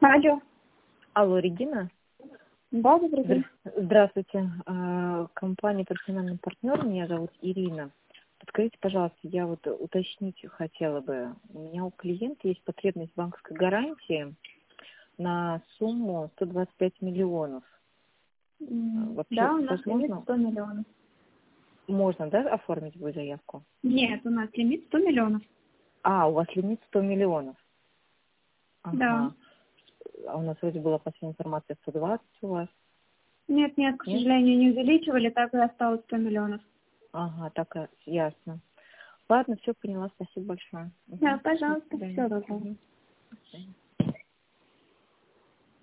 Алло. Алло, Регина? Да, добрый день. Здравствуйте. Компания «Профессиональный партнер». Меня зовут Ирина. Подскажите, пожалуйста, я вот уточнить хотела бы. У меня у клиента есть потребность в банковской гарантии на сумму 125 миллионов. Вообще, Да, у нас лимит возможно, 100 миллионов. можно, да, оформить свою заявку? Нет, у нас лимит 100 миллионов. У вас лимит 100 миллионов. Да. Ага. А у нас вроде была последняя информация 120 у вас. Нет, к Нет? сожалению, не увеличивали, так и осталось 100 миллионов. Ага, так, ясно. Ладно, все поняла, спасибо большое. Да, До пожалуйста, свидания. все доброго. До свидания.